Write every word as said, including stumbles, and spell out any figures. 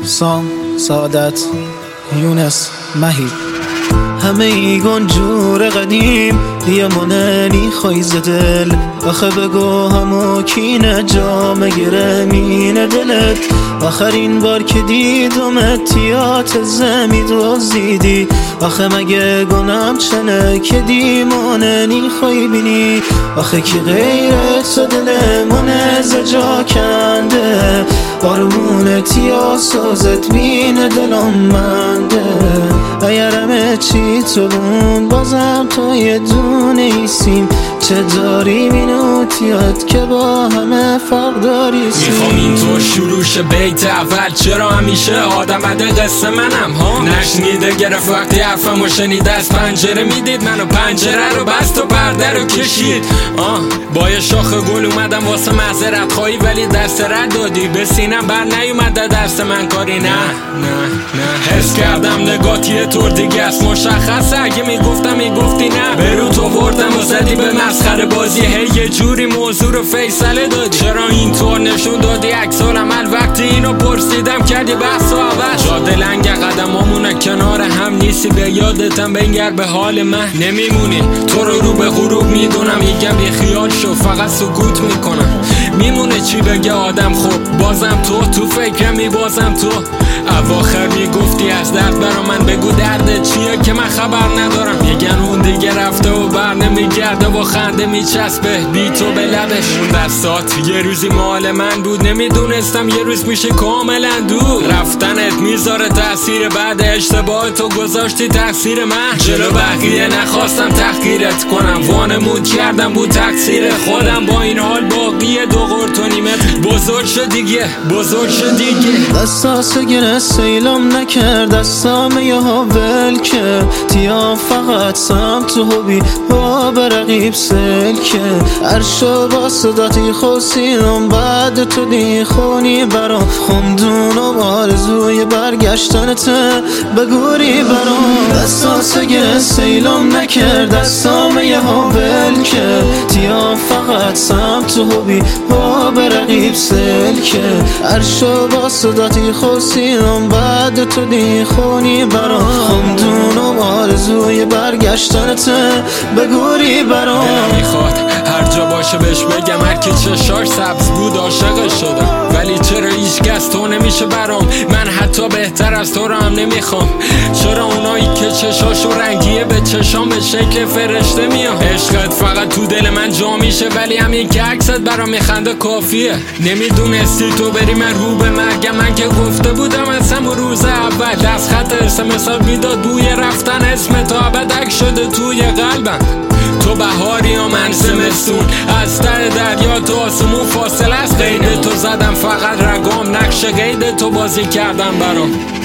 سام، سعادت، یونس، مهی همه ایگون جور قدیم یه مننی خویز دل آخه بگو همو کینه جا مگره مین دلت آخرین بار که دیدم تیات زمی دوزیدی آخه مگه گنام چنه که دیموننی خوی بینی آخه کی غیرت دلمونه زجا کنده آرمون تیا سازت مین دلم منده ایرمه چی تو بون بازم تو یه دونه ایسیم چه داری مینوتیات که با همه فرق داری سیم میخوام اینطور شروع شه بیت اول چرا همیشه آدم بده قصه منم ها نشنیده گرفت وقتی حرفمو شنید از پنجره میدید منو پنجره رو بست و پرده رو کشید آه با یه شاخ گل اومدم واسه معذرت خواهی ولی درس رد دادی به سینم بر نیومده درس من کاری نه نه نه حس کردم نگات یه طور دیگه است مشخصه اگه میگفتم میگفتی نه برو تو بردم و زدی به مسخره بازی هی یه جوری موضوع رو فیصله دادی چرا اینطور نشون دادی عکس العمل وقتی اینو پرسیدم کردی بحث و عوض جاده لنگ قدمامونه کنار هم نیستی به یادتم بنگر به حال من نمیمونی تو رو رو به غروب میدونم میگم بی خیال شو فقط سکوت میکنم میمونه چی بگه آدم خب بازم تو تو فکرمی بازم تو اواخر میگفتی از درد برا من بگو درد چیه که من خبر ندارم میگن اون دیگه رفته و بر نمیگرده و خنده میچسبه بی تو به لبش اون دستات یه روزی مال من بود نمیدونستم یه روز میشه کاملا دور رفتنت میذاره تأثیر بعد اشتباه تو گذاشتی تقصیر من جلو بقیه نخواستم تحقیرت کنم وانمود کردم بود تقصیر خودم با این حال باقی دو قرط و نیمت بزرگ شد دیگه بزرگ شد دیگه دستاسو گره سیلم نکرد دستام یه ها ول که تیا فقط سم تو هبی با برقیب سل که عرشو با صداتی خوصیدم بعد تو دی خونی برام خمدونم آرزوی برگشتنت بگوری برام دستاسو گره سیلم نکرد دستام یه ها ول که تیا فقط سم تو هبی با برقیب سل که عرشو با صداتی خوصیدم بعد تو دی خونی برام خمدونم آرزوی برگشتنت بگوری برام دلم میخواد هر جا باشه بهش بگم هر کی چشاش سبز بود عاشقش شدم ولی چرا هیچ کس تو نمیشه برام من حتی بهتر از تو رو هم نمیخوام چرا اونایی که چشاشو رنگیه به چشام به شکل فرشته میام عشقت فقط تو دل من جا میشه ولی همین که عکست برام میخنده کافیه نمیدونستی تو بری من رو به مرگم من که گفته بودم از همون روز اول دست خط اسمس میداد بوی رفتن اسم تا ابد شده توی قلبم تو بهاری یا من زمستون از ته دریا تو آسمون فاصله است قید تو زدم فقط رگام نقش قید تو بازی کردم برام